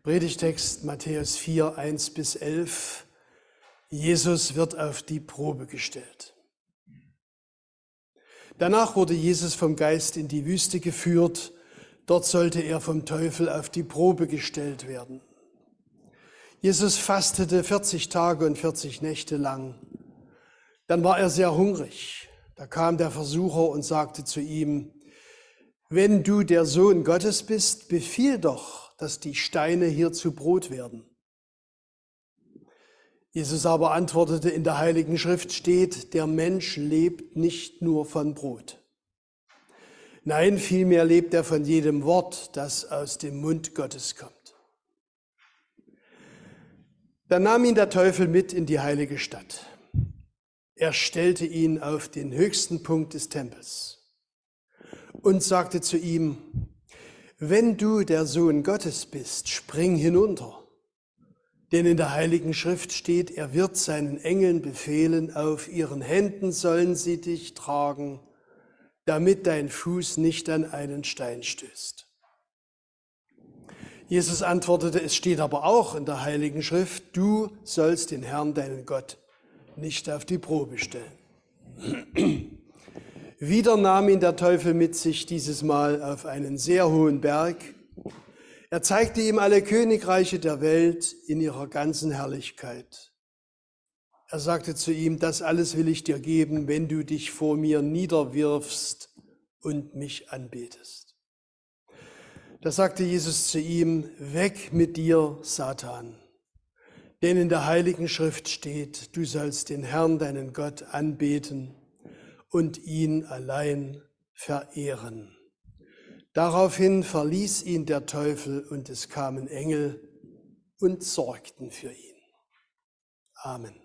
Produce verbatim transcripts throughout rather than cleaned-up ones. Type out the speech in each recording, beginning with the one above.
Predigtext Matthäus vier, eins bis elf. Jesus wird auf die Probe gestellt. Danach wurde Jesus vom Geist in die Wüste geführt. Dort sollte er vom Teufel auf die Probe gestellt werden. Jesus fastete vierzig Tage und vierzig Nächte lang. Dann war er sehr hungrig. Da kam der Versucher und sagte zu ihm: Wenn du der Sohn Gottes bist, befiehl doch, dass die Steine hier zu Brot werden. Jesus aber antwortete: In der Heiligen Schrift steht, der Mensch lebt nicht nur von Brot. Nein, vielmehr lebt er von jedem Wort, das aus dem Mund Gottes kommt. Dann nahm ihn der Teufel mit in die heilige Stadt. Er stellte ihn auf den höchsten Punkt des Tempels und sagte zu ihm: Wenn du der Sohn Gottes bist, spring hinunter. Denn in der Heiligen Schrift steht, er wird seinen Engeln befehlen, auf ihren Händen sollen sie dich tragen, damit dein Fuß nicht an einen Stein stößt. Jesus antwortete: Es steht aber auch in der Heiligen Schrift, du sollst den Herrn, deinen Gott, nicht auf die Probe stellen. Wieder nahm ihn der Teufel mit sich, dieses Mal auf einen sehr hohen Berg. Er zeigte ihm alle Königreiche der Welt in ihrer ganzen Herrlichkeit. Er sagte zu ihm: Das alles will ich dir geben, wenn du dich vor mir niederwirfst und mich anbetest. Da sagte Jesus zu ihm: Weg mit dir, Satan. Denn in der Heiligen Schrift steht, du sollst den Herrn, deinen Gott, anbeten und ihn allein verehren. Daraufhin verließ ihn der Teufel und es kamen Engel und sorgten für ihn. Amen.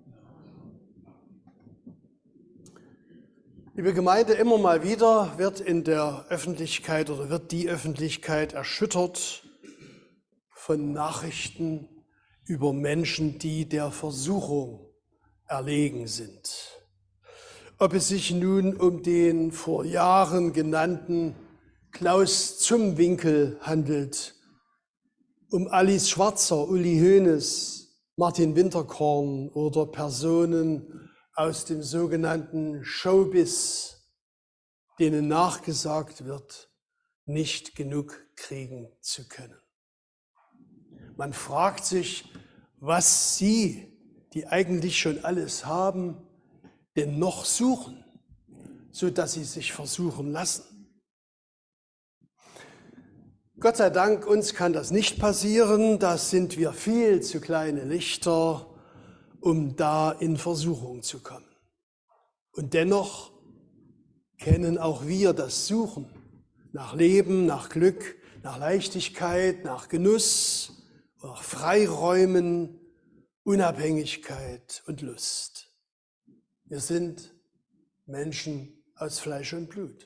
Liebe Gemeinde, immer mal wieder wird in der Öffentlichkeit oder wird die Öffentlichkeit erschüttert von Nachrichten über Menschen, die der Versuchung erlegen sind. Ob es sich nun um den vor Jahren genannten Klaus Zumwinkel handelt, um Alice Schwarzer, Uli Hoeneß, Martin Winterkorn oder Personen aus dem sogenannten Showbiz, denen nachgesagt wird, nicht genug kriegen zu können. Man fragt sich, was sie, die eigentlich schon alles haben, denn noch suchen, sodass sie sich versuchen lassen. Gott sei Dank, uns kann das nicht passieren, da sind wir viel zu kleine Lichter, um da in Versuchung zu kommen. Und dennoch kennen auch wir das Suchen nach Leben, nach Glück, nach Leichtigkeit, nach Genuss, nach Freiräumen, Unabhängigkeit und Lust. Wir sind Menschen aus Fleisch und Blut.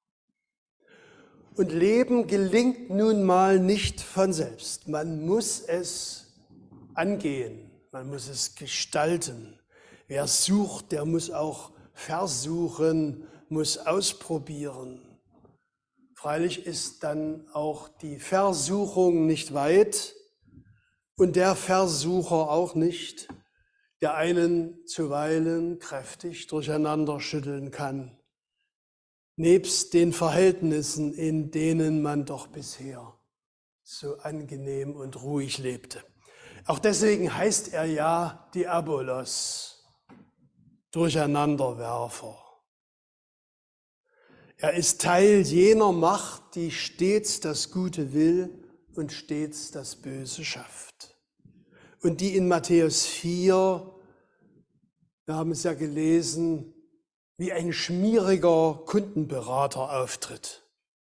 Und Leben gelingt nun mal nicht von selbst. Man muss es angehen, man muss es gestalten. Wer sucht, der muss auch versuchen, muss ausprobieren. Freilich ist dann auch die Versuchung nicht weit und der Versucher auch nicht, der einen zuweilen kräftig durcheinander schütteln kann, nebst den Verhältnissen, in denen man doch bisher so angenehm und ruhig lebte. Auch deswegen heißt er ja Diabolos, Durcheinanderwerfer. Er ist Teil jener Macht, die stets das Gute will und stets das Böse schafft. Und die in Matthäus vier, wir haben es ja gelesen, wie ein schmieriger Kundenberater auftritt.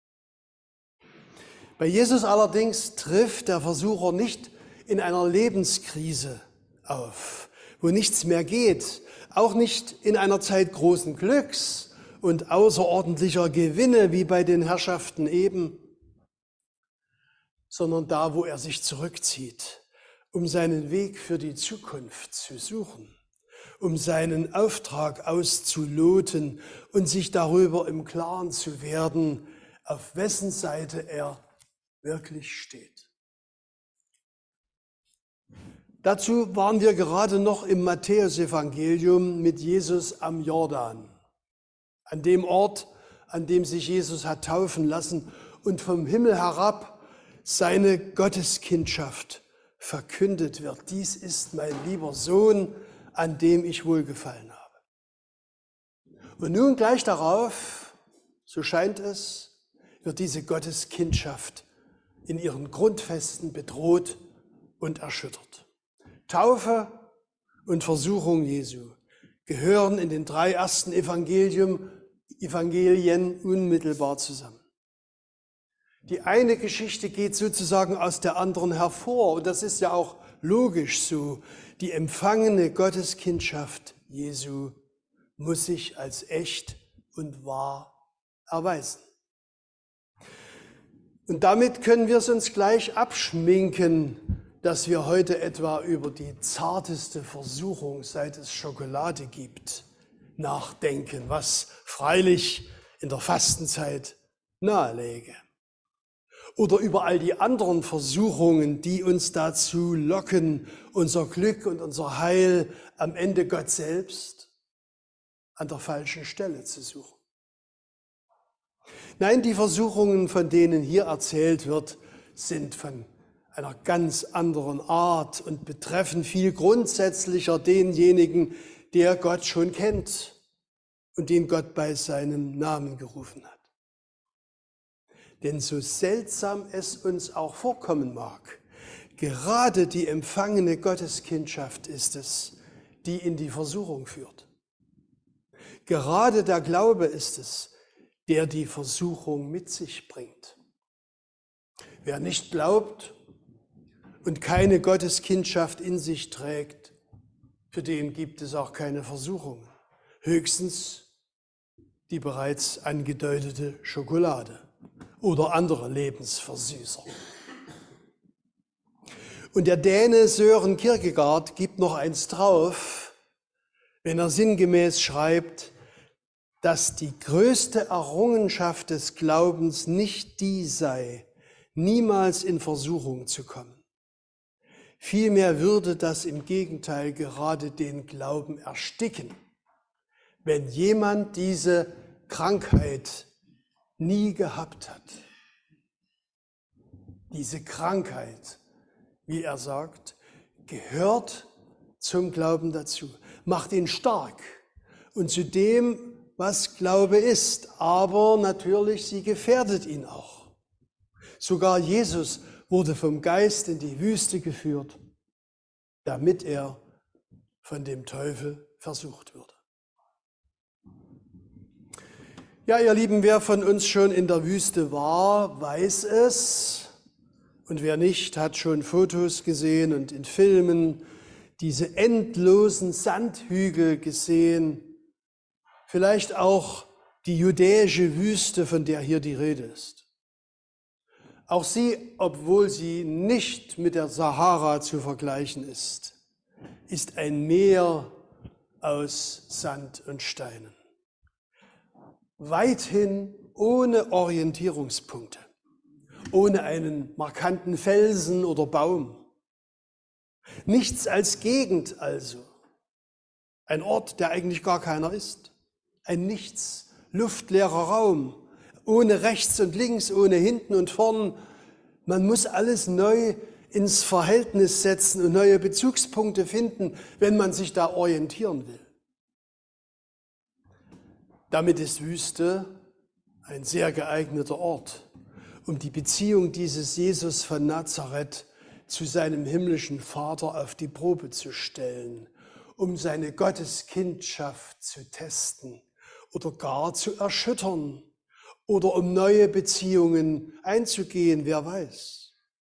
Bei Jesus allerdings trifft der Versucher nicht in einer Lebenskrise auf, wo nichts mehr geht, auch nicht in einer Zeit großen Glücks und außerordentlicher Gewinne wie bei den Herrschaften eben, sondern da, wo er sich zurückzieht, um seinen Weg für die Zukunft zu suchen, um seinen Auftrag auszuloten und sich darüber im Klaren zu werden, auf wessen Seite er wirklich steht. Dazu waren wir gerade noch im Matthäusevangelium mit Jesus am Jordan, an dem Ort, an dem sich Jesus hat taufen lassen und vom Himmel herab seine Gotteskindschaft verkündet wird. Dies ist mein lieber Sohn, an dem ich wohlgefallen habe. Und nun gleich darauf, so scheint es, wird diese Gotteskindschaft in ihren Grundfesten bedroht und erschüttert. Taufe und Versuchung Jesu gehören in den drei ersten Evangelium, Evangelien unmittelbar zusammen. Die eine Geschichte geht sozusagen aus der anderen hervor und das ist ja auch logisch so. Die empfangene Gotteskindschaft Jesu muss sich als echt und wahr erweisen. Und damit können wir es uns gleich abschminken, dass wir heute etwa über die zarteste Versuchung, seit es Schokolade gibt, nachdenken, was freilich in der Fastenzeit naheläge. Oder über all die anderen Versuchungen, die uns dazu locken, unser Glück und unser Heil am Ende Gott selbst an der falschen Stelle zu suchen. Nein, die Versuchungen, von denen hier erzählt wird, sind von einer ganz anderen Art und betreffen viel grundsätzlicher denjenigen, der Gott schon kennt und den Gott bei seinem Namen gerufen hat. Denn so seltsam es uns auch vorkommen mag, gerade die empfangene Gotteskindschaft ist es, die in die Versuchung führt. Gerade der Glaube ist es, der die Versuchung mit sich bringt. Wer nicht glaubt und keine Gotteskindschaft in sich trägt, für den gibt es auch keine Versuchungen. Höchstens die bereits angedeutete Schokolade oder andere Lebensversüßer. Und der Däne Søren Kierkegaard gibt noch eins drauf, wenn er sinngemäß schreibt, dass die größte Errungenschaft des Glaubens nicht die sei, niemals in Versuchung zu kommen. Vielmehr würde das im Gegenteil gerade den Glauben ersticken, wenn jemand diese Krankheit nie gehabt hat. Diese Krankheit, wie er sagt, gehört zum Glauben dazu, macht ihn stark und zu dem, was Glaube ist, aber natürlich, sie gefährdet ihn auch. Sogar Jesus wurde vom Geist in die Wüste geführt, damit er von dem Teufel versucht würde. Ja, ihr Lieben, wer von uns schon in der Wüste war, weiß es. Und wer nicht, hat schon Fotos gesehen und in Filmen diese endlosen Sandhügel gesehen. Vielleicht auch die judäische Wüste, von der hier die Rede ist. Auch sie, obwohl sie nicht mit der Sahara zu vergleichen ist, ist ein Meer aus Sand und Steinen. Weithin ohne Orientierungspunkte, ohne einen markanten Felsen oder Baum. Nichts als Gegend also. Ein Ort, der eigentlich gar keiner ist. Ein nichts, luftleerer Raum, ohne rechts und links, ohne hinten und vorn. Man muss alles neu ins Verhältnis setzen und neue Bezugspunkte finden, wenn man sich da orientieren will. Damit ist Wüste ein sehr geeigneter Ort, um die Beziehung dieses Jesus von Nazareth zu seinem himmlischen Vater auf die Probe zu stellen, um seine Gotteskindschaft zu testen oder gar zu erschüttern oder um neue Beziehungen einzugehen, wer weiß.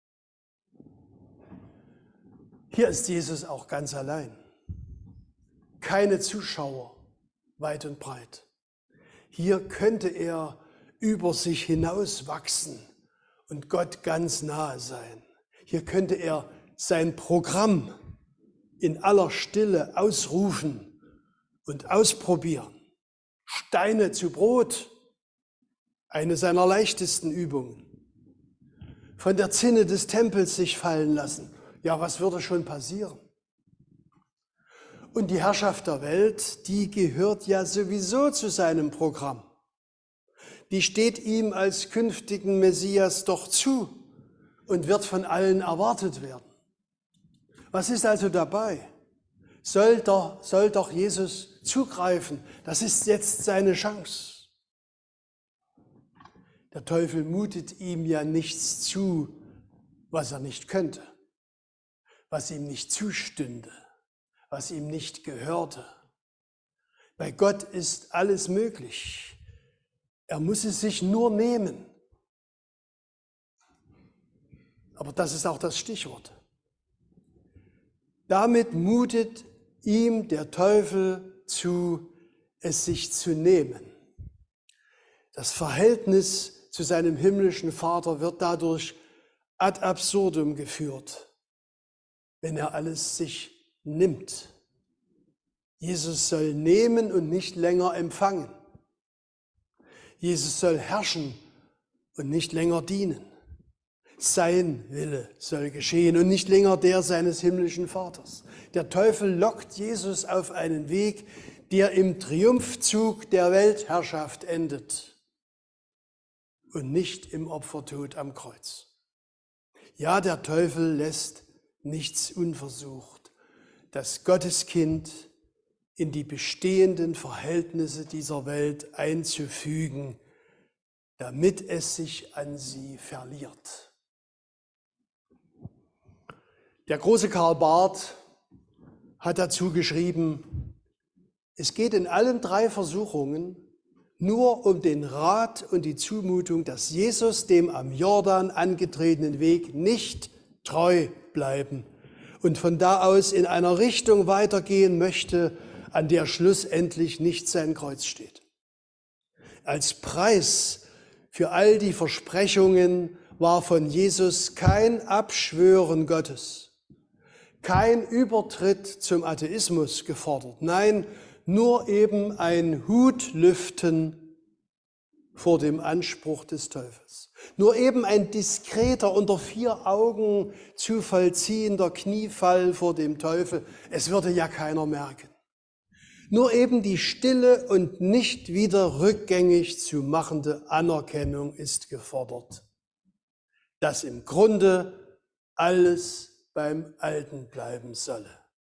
Hier ist Jesus auch ganz allein. Keine Zuschauer, weit und breit. Hier könnte er über sich hinaus wachsen und Gott ganz nahe sein. Hier könnte er sein Programm in aller Stille ausrufen und ausprobieren. Steine zu Brot, eine seiner leichtesten Übungen. Von der Zinne des Tempels sich fallen lassen, Ja, was würde schon passieren? Und die Herrschaft der Welt, die gehört ja sowieso zu seinem Programm. Die steht ihm als künftigen Messias doch zu und wird von allen erwartet werden. Was ist also dabei? Soll doch, soll doch Jesus zugreifen? Das ist jetzt seine Chance. Der Teufel mutet ihm ja nichts zu, was er nicht könnte, was ihm nicht zustünde, was ihm nicht gehörte. Bei Gott ist alles möglich. Er muss es sich nur nehmen. Aber das ist auch das Stichwort. Damit mutet ihm der Teufel zu, es sich zu nehmen. Das Verhältnis zu seinem himmlischen Vater wird dadurch ad absurdum geführt, wenn er alles sich nimmt. Jesus soll nehmen und nicht länger empfangen. Jesus soll herrschen und nicht länger dienen. Sein Wille soll geschehen und nicht länger der seines himmlischen Vaters. Der Teufel lockt Jesus auf einen Weg, der im Triumphzug der Weltherrschaft endet und nicht im Opfertod am Kreuz. Ja, der Teufel lässt nichts unversucht, das Gotteskind in die bestehenden Verhältnisse dieser Welt einzufügen, damit es sich an sie verliert. Der große Karl Barth hat dazu geschrieben, es geht in allen drei Versuchungen nur um den Rat und die Zumutung, dass Jesus dem am Jordan angetretenen Weg nicht treu bleiben und von da aus in einer Richtung weitergehen möchte, an der schlussendlich nicht sein Kreuz steht. Als Preis für all die Versprechungen war von Jesus kein Abschwören Gottes, kein Übertritt zum Atheismus gefordert. Nein, nur eben ein Hutlüften vor dem Anspruch des Teufels. Nur eben ein diskreter, unter vier Augen zu vollziehender Kniefall vor dem Teufel. Es würde ja keiner merken. Nur eben die stille und nicht wieder rückgängig zu machende Anerkennung ist gefordert, dass im Grunde alles beim Alten bleiben solle.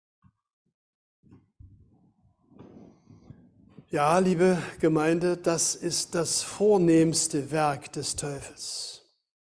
Ja, liebe Gemeinde, das ist das vornehmste Werk des Teufels.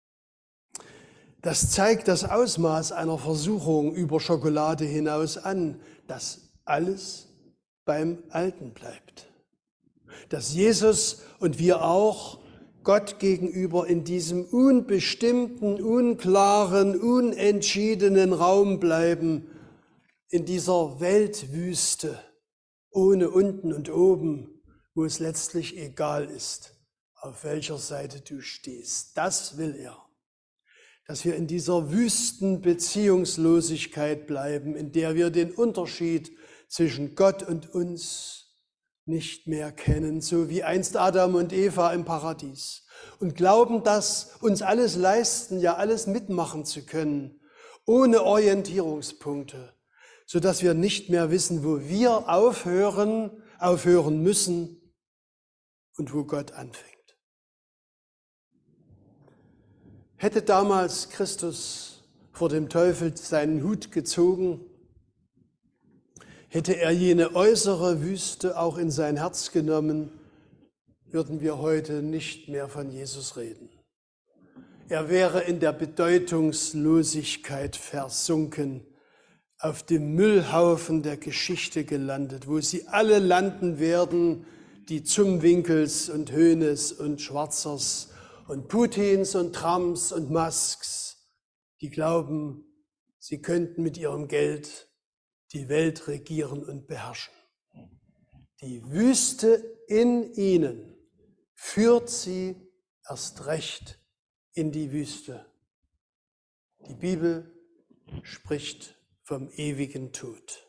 Das zeigt das Ausmaß einer Versuchung über Schokolade hinaus an, dass alles beim Alten bleibt. Dass Jesus und wir auch Gott gegenüber in diesem unbestimmten, unklaren, unentschiedenen Raum bleiben, in dieser Weltwüste, ohne unten und oben, wo es letztlich egal ist, auf welcher Seite du stehst. Das will er. Dass wir in dieser wüsten Beziehungslosigkeit bleiben, in der wir den Unterschied zwischen Gott und uns nicht mehr kennen, so wie einst Adam und Eva im Paradies, und glauben, dass uns alles leisten, ja alles mitmachen zu können, ohne Orientierungspunkte, sodass wir nicht mehr wissen, wo wir aufhören, aufhören müssen und wo Gott anfängt. Hätte damals Christus vor dem Teufel seinen Hut gezogen, hätte er jene äußere Wüste auch in sein Herz genommen, würden wir heute nicht mehr von Jesus reden. Er wäre in der Bedeutungslosigkeit versunken, auf dem Müllhaufen der Geschichte gelandet, wo sie alle landen werden, die Zumwinkels und Hoeneß und Schwarzers und Putins und Trumps und Musks, die glauben, sie könnten mit ihrem Geld die Welt regieren und beherrschen. Die Wüste in ihnen führt sie erst recht in die Wüste. Die Bibel spricht vom ewigen Tod.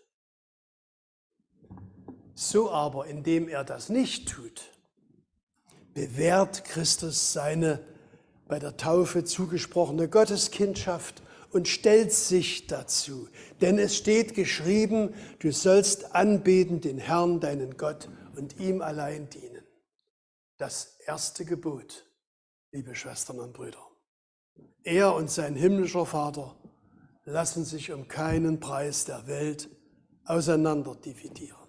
So aber, indem er das nicht tut, bewährt Christus seine bei der Taufe zugesprochene Gotteskindschaft und stellt sich dazu. Denn es steht geschrieben, du sollst anbeten den Herrn, deinen Gott, und ihm allein dienen. Das erste Gebot, liebe Schwestern und Brüder. Er und sein himmlischer Vater lassen sich um keinen Preis der Welt auseinander dividieren.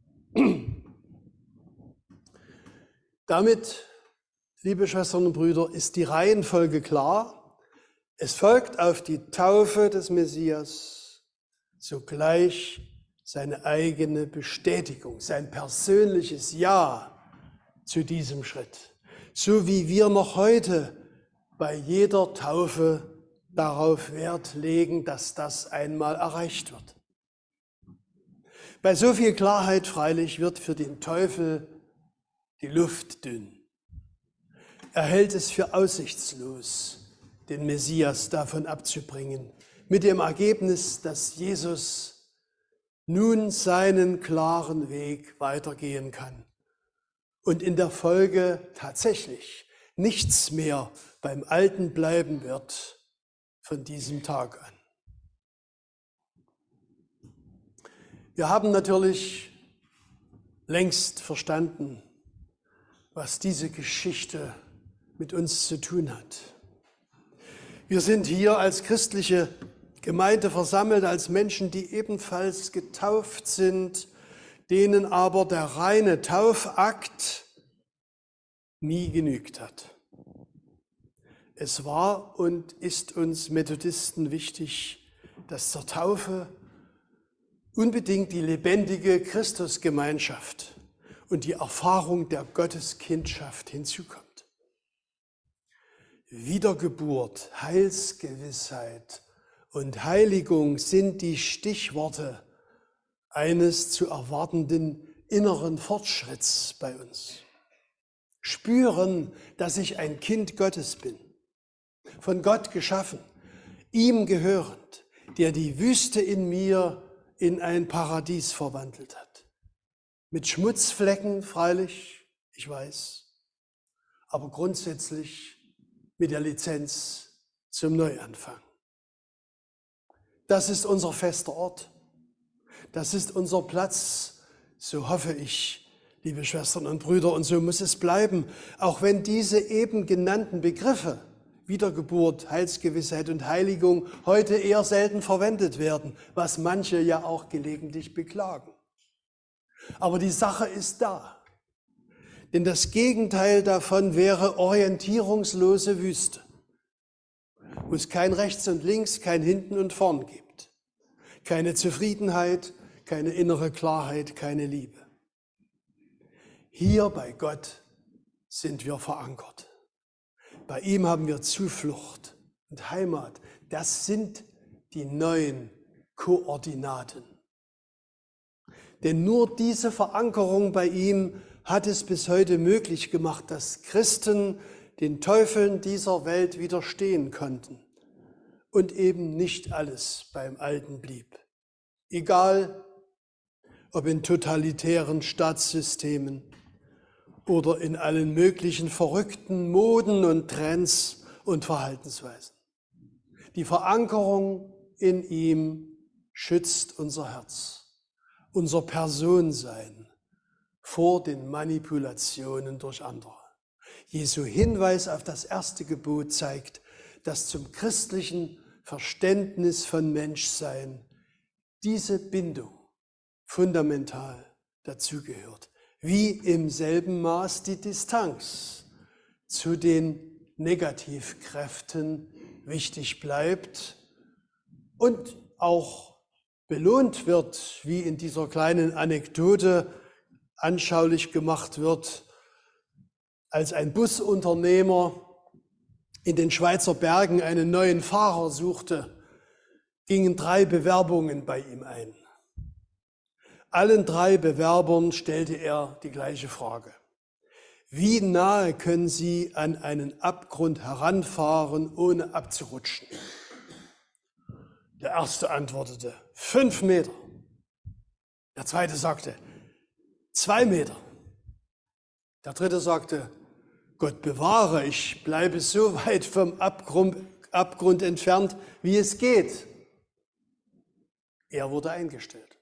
Damit, liebe Schwestern und Brüder, ist die Reihenfolge klar. Es folgt auf die Taufe des Messias sogleich seine eigene Bestätigung, sein persönliches Ja zu diesem Schritt. So wie wir noch heute bei jeder Taufe darauf Wert legen, dass das einmal erreicht wird. Bei so viel Klarheit freilich wird für den Teufel die Luft dünn. Er hält es für aussichtslos, den Messias davon abzubringen, mit dem Ergebnis, dass Jesus nun seinen klaren Weg weitergehen kann und in der Folge tatsächlich nichts mehr beim Alten bleiben wird von diesem Tag an. Wir haben natürlich längst verstanden, was diese Geschichte mit uns zu tun hat. Wir sind hier als christliche Gemeinde versammelt, als Menschen, die ebenfalls getauft sind, denen aber der reine Taufakt nie genügt hat. Es war und ist uns Methodisten wichtig, dass zur Taufe unbedingt die lebendige Christusgemeinschaft und die Erfahrung der Gotteskindschaft hinzukommt. Wiedergeburt, Heilsgewissheit und Heiligung sind die Stichworte eines zu erwartenden inneren Fortschritts bei uns. Spüren, dass ich ein Kind Gottes bin, von Gott geschaffen, ihm gehörend, der die Wüste in mir in ein Paradies verwandelt hat. Mit Schmutzflecken freilich, ich weiß, aber grundsätzlich mit der Lizenz zum Neuanfang. Das ist unser fester Ort. Das ist unser Platz, so hoffe ich, liebe Schwestern und Brüder, und so muss es bleiben, auch wenn diese eben genannten Begriffe, Wiedergeburt, Heilsgewissheit und Heiligung, heute eher selten verwendet werden, was manche ja auch gelegentlich beklagen. Aber die Sache ist da. Denn das Gegenteil davon wäre orientierungslose Wüste, wo es kein Rechts und Links, kein Hinten und Vorn gibt. Keine Zufriedenheit, keine innere Klarheit, keine Liebe. Hier bei Gott sind wir verankert. Bei ihm haben wir Zuflucht und Heimat. Das sind die neuen Koordinaten. Denn nur diese Verankerung bei ihm hat es bis heute möglich gemacht, dass Christen den Teufeln dieser Welt widerstehen konnten und eben nicht alles beim Alten blieb. Egal, ob in totalitären Staatssystemen oder in allen möglichen verrückten Moden und Trends und Verhaltensweisen. Die Verankerung in ihm schützt unser Herz, unser Personsein vor den Manipulationen durch andere. Jesu Hinweis auf das erste Gebot zeigt, dass zum christlichen Verständnis von Menschsein diese Bindung fundamental dazugehört, wie im selben Maß die Distanz zu den Negativkräften wichtig bleibt und auch belohnt wird, wie in dieser kleinen Anekdote anschaulich gemacht wird, als ein Busunternehmer in den Schweizer Bergen einen neuen Fahrer suchte, gingen drei Bewerbungen bei ihm ein. Allen drei Bewerbern stellte er die gleiche Frage. Wie nahe können Sie an einen Abgrund heranfahren, ohne abzurutschen? Der erste antwortete, fünf Meter. Der zweite sagte, zwei Meter. Der dritte sagte, Gott bewahre, ich bleibe so weit vom Abgrund, Abgrund entfernt, wie es geht. Er wurde eingestellt.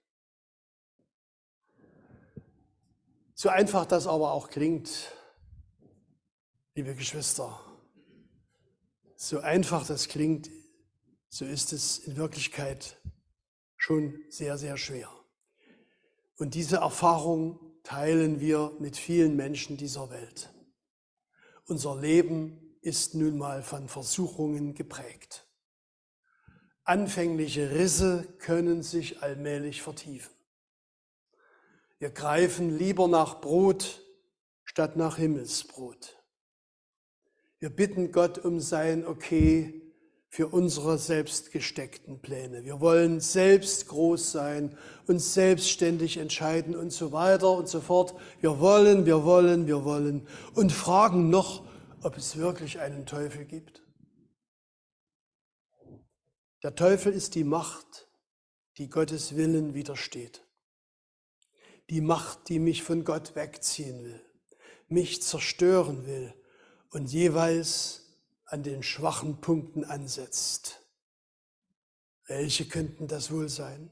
So einfach das aber auch klingt, liebe Geschwister, so einfach das klingt, so ist es in Wirklichkeit schon sehr, sehr schwer. Und diese Erfahrung teilen wir mit vielen Menschen dieser Welt. Unser Leben ist nun mal von Versuchungen geprägt. Anfängliche Risse können sich allmählich vertiefen. Wir greifen lieber nach Brot statt nach Himmelsbrot. Wir bitten Gott um sein Okay für unsere selbst gesteckten Pläne. Wir wollen selbst groß sein, uns selbstständig entscheiden und so weiter und so fort. Wir wollen, wir wollen, wir wollen und fragen noch, ob es wirklich einen Teufel gibt. Der Teufel ist die Macht, die Gottes Willen widersteht. Die Macht, die mich von Gott wegziehen will, mich zerstören will und jeweils an den schwachen Punkten ansetzt. Welche könnten das wohl sein?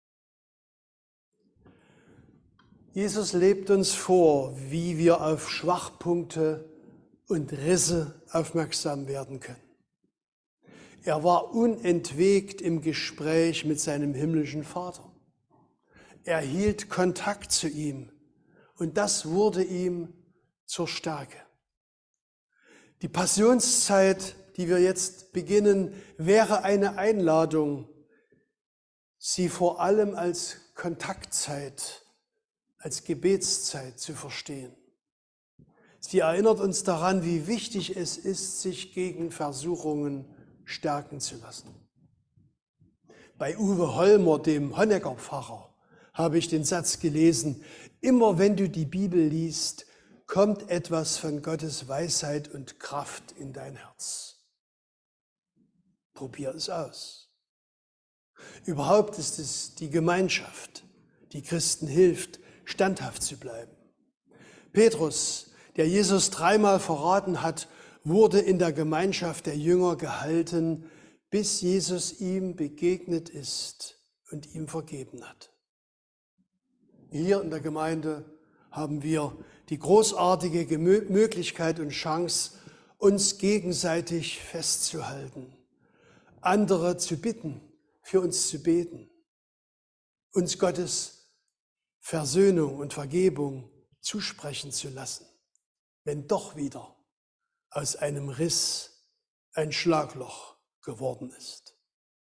Jesus lebt uns vor, wie wir auf Schwachpunkte und Risse aufmerksam werden können. Er war unentwegt im Gespräch mit seinem himmlischen Vater. Er hielt Kontakt zu ihm und das wurde ihm zur Stärke. Die Passionszeit, die wir jetzt beginnen, wäre eine Einladung, sie vor allem als Kontaktzeit, als Gebetszeit zu verstehen. Sie erinnert uns daran, wie wichtig es ist, sich gegen Versuchungen stärken zu lassen. Bei Uwe Hollmer, dem Honegger-Pfarrer, habe ich den Satz gelesen: Immer wenn du die Bibel liest, kommt etwas von Gottes Weisheit und Kraft in dein Herz. Probier es aus. Überhaupt ist es die Gemeinschaft, die Christen hilft, standhaft zu bleiben. Petrus, der Jesus dreimal verraten hat, wurde in der Gemeinschaft der Jünger gehalten, bis Jesus ihm begegnet ist und ihm vergeben hat. Hier in der Gemeinde haben wir die großartige Möglichkeit und Chance, uns gegenseitig festzuhalten, andere zu bitten, für uns zu beten, uns Gottes Versöhnung und Vergebung zusprechen zu lassen, wenn doch wieder aus einem Riss ein Schlagloch geworden ist.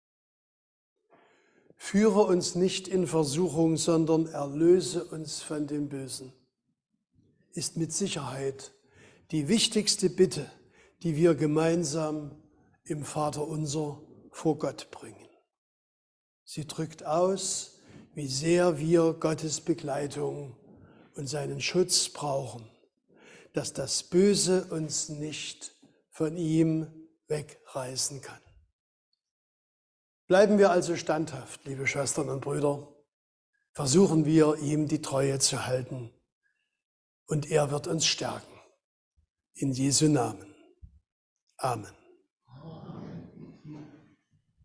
Führe uns nicht in Versuchung, sondern erlöse uns von dem Bösen, ist mit Sicherheit die wichtigste Bitte, die wir gemeinsam im Vaterunser vor Gott bringen. Sie drückt aus, wie sehr wir Gottes Begleitung und seinen Schutz brauchen, dass das Böse uns nicht von ihm wegreißen kann. Bleiben wir also standhaft, liebe Schwestern und Brüder. Versuchen wir, ihm die Treue zu halten. Und er wird uns stärken. In Jesu Namen. Amen.